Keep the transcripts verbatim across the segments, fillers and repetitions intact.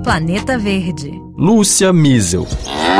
Planeta Verde. Lúcia Miesel.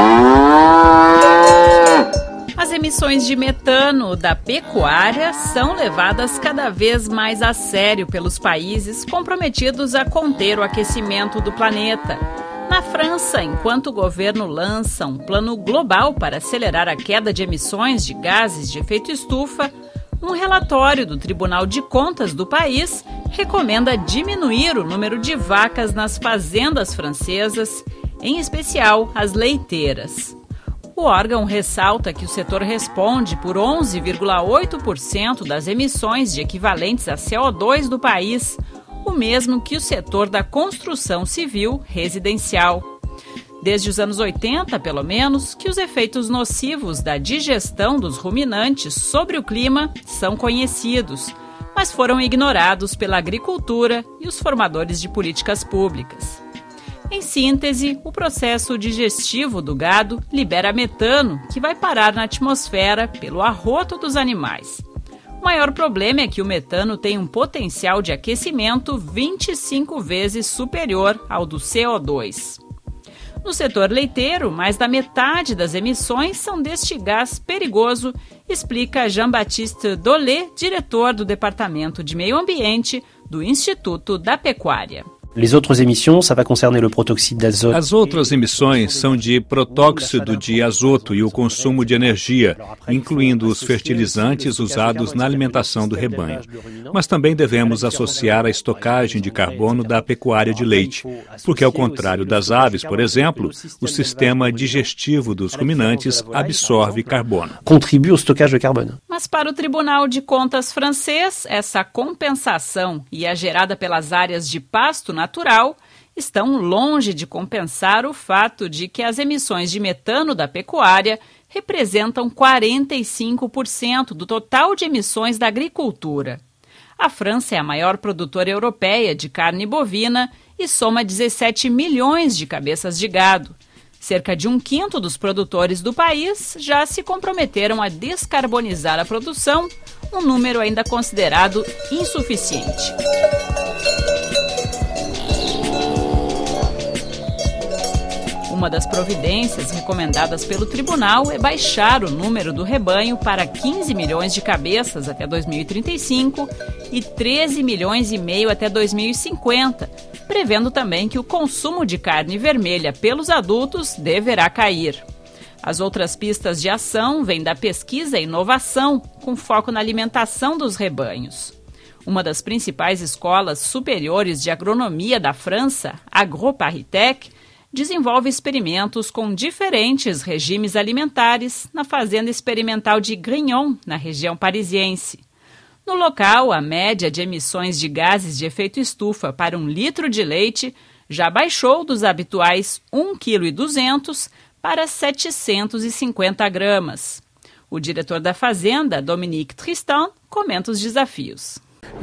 As emissões de metano da pecuária são levadas cada vez mais a sério pelos países comprometidos a conter o aquecimento do planeta. Na França, enquanto o governo lança um plano global para acelerar a queda de emissões de gases de efeito estufa, um relatório do Tribunal de Contas do país recomenda diminuir o número de vacas nas fazendas francesas, em especial as leiteiras. O órgão ressalta que o setor responde por onze vírgula oito por cento das emissões de equivalentes a C O dois do país, o mesmo que o setor da construção civil residencial. Desde os anos oitenta, pelo menos, que os efeitos nocivos da digestão dos ruminantes sobre o clima são conhecidos, mas foram ignorados pela agricultura e os formadores de políticas públicas. Em síntese, o processo digestivo do gado libera metano, que vai parar na atmosfera pelo arroto dos animais. O maior problema é que o metano tem um potencial de aquecimento vinte e cinco vezes superior ao do C O dois. No setor leiteiro, mais da metade das emissões são deste gás perigoso, explica Jean-Baptiste Dolé, diretor do Departamento de Meio Ambiente do Instituto da Pecuária. Les autres émissions, ça va concerner le protoxyde d'azote. As outras emissões são de protóxido de azoto e o consumo de energia, incluindo os fertilizantes usados na alimentação do rebanho. Mas também devemos associar a estocagem de carbono da pecuária de leite, porque ao contrário das aves, por exemplo, o sistema digestivo dos ruminantes absorve carbono. Contribui ao stockage de carbono. Mas para o Tribunal de Contas francês, essa compensação e a gerada pelas áreas de pasto natural estão longe de compensar o fato de que as emissões de metano da pecuária representam quarenta e cinco por cento do total de emissões da agricultura. A França é a maior produtora europeia de carne bovina e soma dezessete milhões de cabeças de gado. Cerca de um quinto dos produtores do país já se comprometeram a descarbonizar a produção, um número ainda considerado insuficiente. Uma das providências recomendadas pelo tribunal é baixar o número do rebanho para quinze milhões de cabeças até dois mil e trinta e cinco e treze milhões e meio até dois mil e cinquenta, prevendo também que o consumo de carne vermelha pelos adultos deverá cair. As outras pistas de ação vêm da pesquisa e inovação, com foco na alimentação dos rebanhos. Uma das principais escolas superiores de agronomia da França, AgroParisTech, desenvolve experimentos com diferentes regimes alimentares na fazenda experimental de Grignon, na região parisiense. No local, a média de emissões de gases de efeito estufa para um litro de leite já baixou dos habituais um vírgula duzentos quilos para setecentos e cinquenta gramas. O diretor da fazenda, Dominique Tristan, comenta os desafios.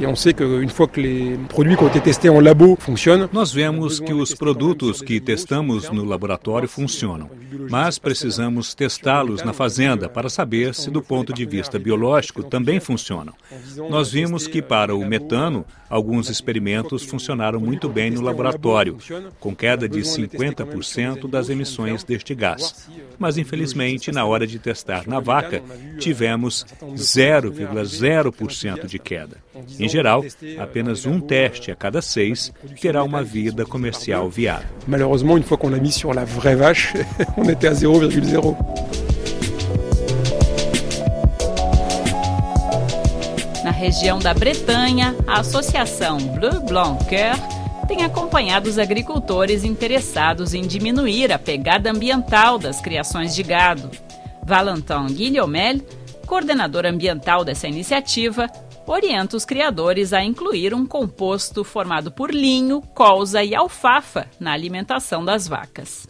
Nós vemos que os produtos que testamos no laboratório funcionam, mas precisamos testá-los na fazenda para saber se, do ponto de vista biológico, também funcionam. Nós vimos que, para o metano, alguns experimentos funcionaram muito bem no laboratório, com queda de cinquenta por cento das emissões deste gás. Mas, infelizmente, na hora de testar na vaca, tivemos zero vírgula zero por cento de queda. Em geral, apenas um teste a cada seis terá uma vida comercial viável. Malheureusement, une fois qu'on l'a mis sur la vraie vache, on était à zéro vírgula zéro. Na região da Bretanha, a associação Bleu Blanc Coeur tem acompanhado os agricultores interessados em diminuir a pegada ambiental das criações de gado. Valentin Guillaume, coordenador ambiental dessa iniciativa, orienta os criadores a incluir um composto formado por linho, colza e alfafa na alimentação das vacas.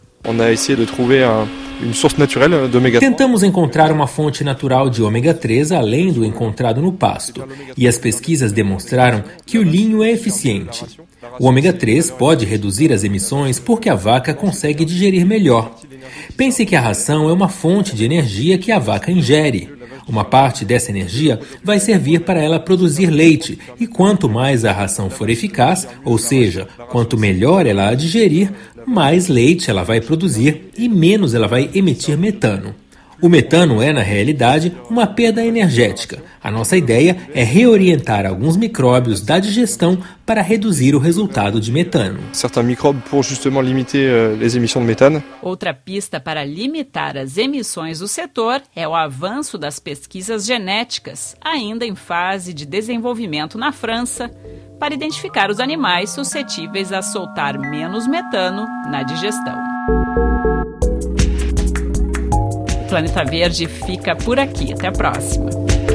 Tentamos encontrar uma fonte natural de ômega três além do encontrado no pasto, e as pesquisas demonstraram que o linho é eficiente. O ômega três pode reduzir as emissões porque a vaca consegue digerir melhor. Pense que a ração é uma fonte de energia que a vaca ingere. Uma parte dessa energia vai servir para ela produzir leite, e quanto mais a ração for eficaz, ou seja, quanto melhor ela a digerir, mais leite ela vai produzir e menos ela vai emitir metano. O metano é, na realidade, uma perda energética. A nossa ideia é reorientar alguns micróbios da digestão para reduzir o resultado de metano. Certains microbes pour justement limiter les émissions de méthane. Outra pista para limitar as emissões do setor é o avanço das pesquisas genéticas, ainda em fase de desenvolvimento na França, para identificar os animais suscetíveis a soltar menos metano na digestão. O Planeta Verde fica por aqui. Até a próxima.